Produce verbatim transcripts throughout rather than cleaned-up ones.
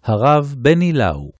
הרב בני לאו.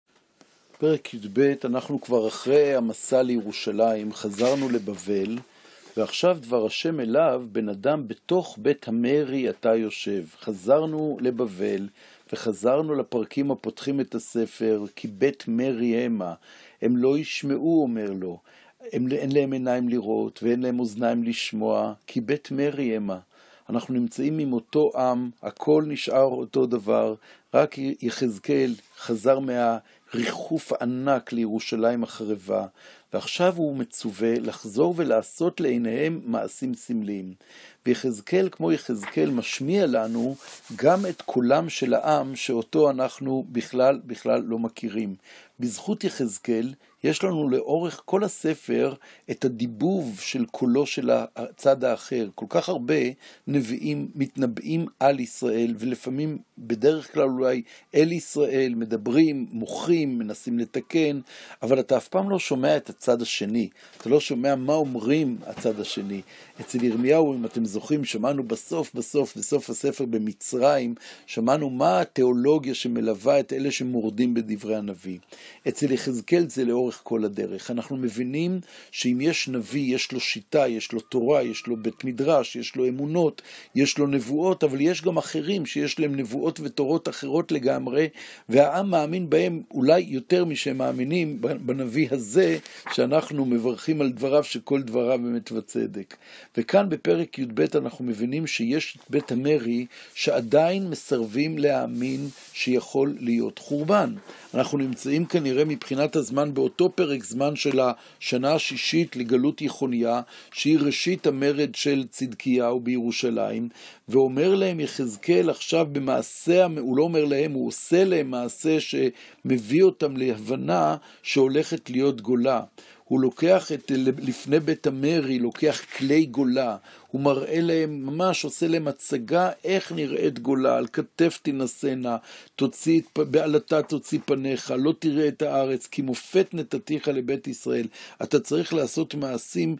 פרק י"ב, אנחנו כבר אחרי המסע לירושלים, חזרנו לבבל, ועכשיו דבר השם אליו, בן אדם בתוך בית המרי אתה יושב. חזרנו לבבל, וחזרנו לפרקים הפותחים את הספר, כי בית מרי המה, הם לא ישמעו, אומר לו, הם, אין להם עיניים לראות, ואין להם אוזניים לשמוע, כי בית מרי המה. אנחנו נמצאים עם אותו עם, הכל נשאר אותו דבר, רק יחזקאל חזר מהריחוף הענק לירושלים החרבה, ועכשיו הוא מצווה לחזור ולעשות לעיניהם מעשים סמליים. ויחזקאל כמו יחזקאל משמיע לנו גם את קולם של העם שאותו אנחנו בכלל בכלל לא מכירים. בזכות יחזקאל יש לנו לאורך כל הספר את הדיבוב של קולו של הצד האחר. כל כך הרבה נביאים מתנבאים על ישראל, ולפעמים בדרך כלל אולי אל ישראל, מדברים, מוחים, מנסים לתקן, אבל אתה אף פעם לא שומע את הצד השני. אתה לא שומע מה אומרים הצד השני. אצל ירמיהו, אם אתם זוכרים, שמענו בסוף, בסוף, בסוף הספר במצרים, שמענו מה התיאולוגיה שמלווה את אלה שמורדים בדברי הנביא. אצל יחזקאל זה לאורך כל הדרך. אנחנו מבינים שאם יש נביא, יש לו שיטה, יש לו תורה, יש לו בית מדרש, יש לו אמונות, יש לו נבואות, אבל יש גם אחרים שיש להם נבואות ותורות אחרות לגמרי, והעם מאמין בהם אולי יותר משהם מאמינים בנביא הזה, שאנחנו מברכים על דבריו שכל דבריו באמת וצדק. וכאן בפרק י"ב אנחנו מבינים שיש את בית המרי שעדיין מסרבים להאמין שיכול להיות חורבן. אנחנו נמצאים כנראה מבחינת הזמן באותו פרק זמן של השנה השישית לגלות יחוניה, שהיא ראשית המרד של צדקיהו בירושלים, ואומר להם יחזקאל עכשיו במעשה, הוא לא אומר להם, הוא עושה להם מעשה שמביא אותם להבנה שהולכת להיות גולה. הוא לוקח את, לפני בית המרי, לוקח כלי גולה, הוא מראה להם, ממש עושה להם הצגה איך נראית גולה, על כתף תנסנה, תוציא, בעלתה תוציא פניך, לא תראה את הארץ, כי מופת נתתיך לבית ישראל. אתה צריך לעשות מעשים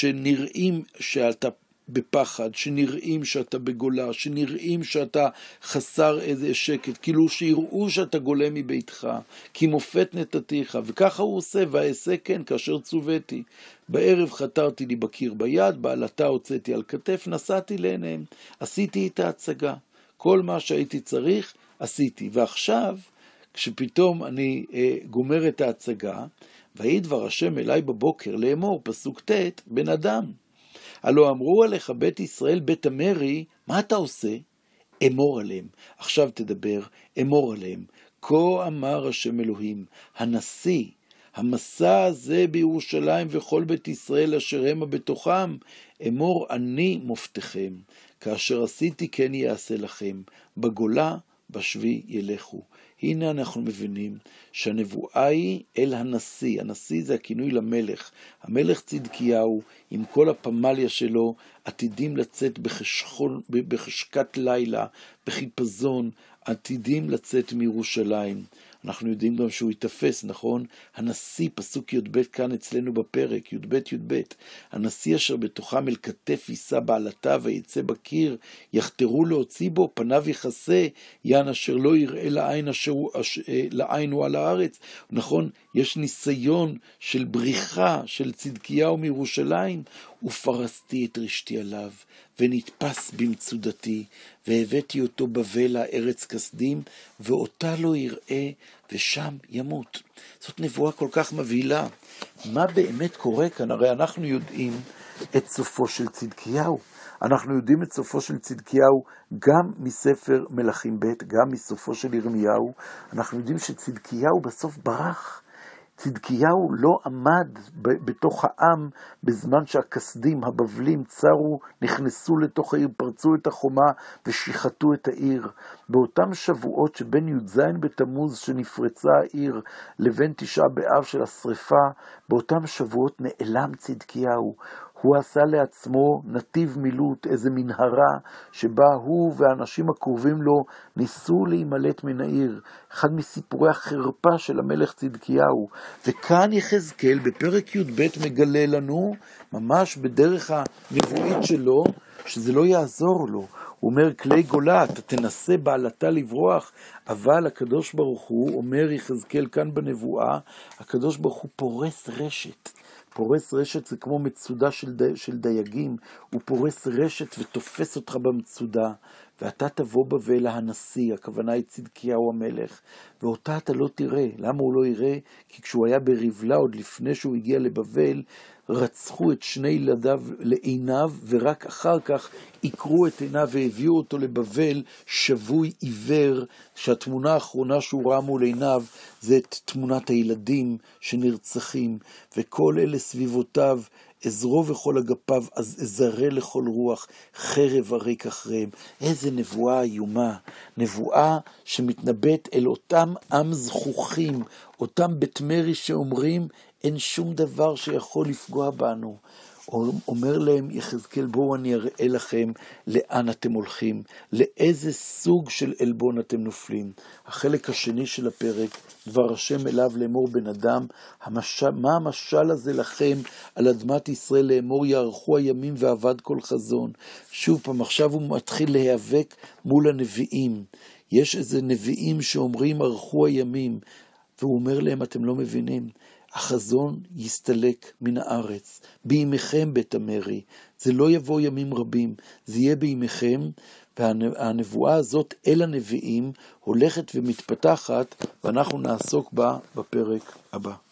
שנראים שאתה בפחד, שנראים שאתה בגולה, שנראים שאתה חסר איזה שקט, כאילו שיראו שאתה גולה מביתך, כי מופת נתתיך, וככה הוא עושה, ואעשה כן כאשר צוויתי. בערב חתרתי לי בקיר ביד, בעלתה הוצאתי על כתף, נסעתי לעיניהם, עשיתי את ההצגה, כל מה שהייתי צריך עשיתי, ועכשיו כשפתאום אני אה, גומר את ההצגה, ויהי דבר השם אליי בבוקר לאמור, פסוק ט', בן אדם, הלא אמרו עליך בית ישראל בית המרי, מה אתה עושה? אמור עליהם. עכשיו תדבר, אמור עליהם. כה אמר השם אלוהים, הנשיא, המסע הזה בירושלים וכל בית ישראל אשר המה בתוכם, אמור אני מופתכם, כאשר עשיתי כן יעשה לכם, בגולה בשבי ילכו. הנה אנחנו מבינים שהנבואה היא אל הנשיא. הנשיא זה הכינוי למלך. המלך צדקיהו עם כל הפמליה שלו עתידים לצאת בחשכון, בחשכת לילה, בחיפזון, עתידים לצאת מירושלים. אנחנו יודעים גם שהוא יתפס, נכון? הנשיא, פסוק י"ב כאן אצלנו בפרק, י"ב י"ב, הנשיא אשר בתוכם אל כתף יישא בעלתה ויצא בקיר, יחתרו להוציא בו, פניו יחסה, יען אשר לא יראה לעין, אשר, אשר, לעין הוא על הארץ. נכון? יש ניסיון של בריחה של צדקיהו מירושלים, ופרסתי את רשתי עליו, ונתפס במצודתי, והבאתי אותו בבלה ארץ כסדים, ואותה לא יראה, ושם ימות. זאת נבואה כל כך מבהילה. מה באמת קורה כאן? הרי אנחנו יודעים את סופו של צדקיהו. אנחנו יודעים את סופו של צדקיהו גם מספר מלכים ב', גם מסופו של ירמיהו. אנחנו יודעים שצדקיהו בסוף ברח. צדקיהו לא עמד בתוך העם בזמן שהכסדים, הבבלים, צרו, נכנסו לתוך העיר, פרצו את החומה ושיחטו את העיר. באותם שבועות שבין י"ז בתמוז שנפרצה העיר לבין תשעה באב של השריפה, באותם שבועות נעלם צדקיהו. הוא עשה לעצמו נתיב מילוט, איזה מנהרה, שבה הוא והאנשים הקרובים לו ניסו להימלט מן העיר. אחד מסיפורי החרפה של המלך צדקיהו. וכאן יחזקאל בפרק י"ב מגלה לנו, ממש בדרך הנבואית שלו, שזה לא יעזור לו. הוא אומר, כלי גולה, אתה תנסה בעלתה לברוח, אבל הקדוש ברוך הוא, אומר יחזקאל כאן בנבואה, הקדוש ברוך הוא פורס רשת. פורס רשת זה כמו מצודה של, די, של דייגים, הוא פורס רשת ותופס אותך במצודה, ואתה תבוא בבל הנשיא, הכוונה היא צדקיהו המלך, ואותה אתה לא תראה. למה הוא לא יראה? כי כשהוא היה בריבלה, עוד לפני שהוא הגיע לבבל, רצחו את שני ילדיו לעיניו, ורק אחר כך עיקרו את עיניו והביאו אותו לבבל שבוי עיוור, שהתמונה האחרונה שהוא ראה מול עיניו זה את תמונת הילדים שנרצחים, וכל אלה סביבותיו, עזרו וכל אגפיו, אז עזרה לכל רוח, חרב הריק אחריהם. איזה נבואה איומה, נבואה שמתנבט אל אותם עם זכוכים, אותם בית מרי שאומרים, אין שום דבר שיכול לפגוע בנו. אומר להם יחזקאל, בואו אני אראה לכם לאן אתם הולכים, לאיזה סוג של אלבון אתם נופלים. החלק השני של הפרק, דבר השם אליו לאמור בן אדם, המשל, מה המשל הזה לכם על אדמת ישראל לאמור יערכו הימים ועבד כל חזון. שוב פעם, עכשיו הוא מתחיל להיאבק מול הנביאים. יש איזה נביאים שאומרים ערכו הימים, והוא אומר להם, אתם לא מבינים, החזון יסתלק מן הארץ, בימיכם בית המרי, זה לא יבוא ימים רבים, זה יהיה בימיכם, והנבואה הזאת אל הנביאים הולכת ומתפתחת, ואנחנו נעסוק בה בפרק הבא.